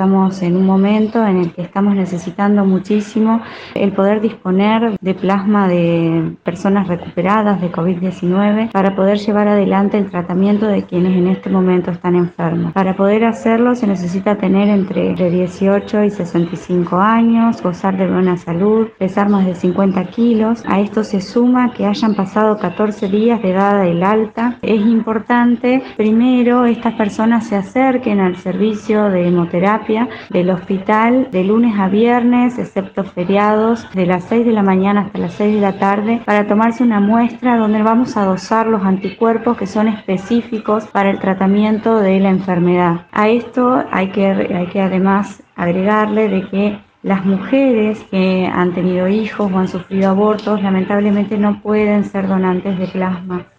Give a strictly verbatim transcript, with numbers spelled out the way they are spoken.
estamos en un momento en el que estamos necesitando muchísimo el poder disponer de plasma de personas recuperadas de COVID diecinueve para poder llevar adelante el tratamiento de quienes en este momento están enfermos. Para poder hacerlo se necesita tener entre dieciocho y sesenta y cinco años, gozar de buena salud, pesar más de cincuenta kilos. A esto se suma que hayan pasado catorce días de dada el alta. Es importante, primero, estas personas se acerquen al servicio de hemoterapia del hospital de lunes a viernes, excepto feriados, de las seis de la mañana hasta las seis de la tarde, para tomarse una muestra donde vamos a dosar los anticuerpos que son específicos para el tratamiento de la enfermedad. A esto hay que, hay que además agregarle de que las mujeres que han tenido hijos o han sufrido abortos lamentablemente no pueden ser donantes de plasma.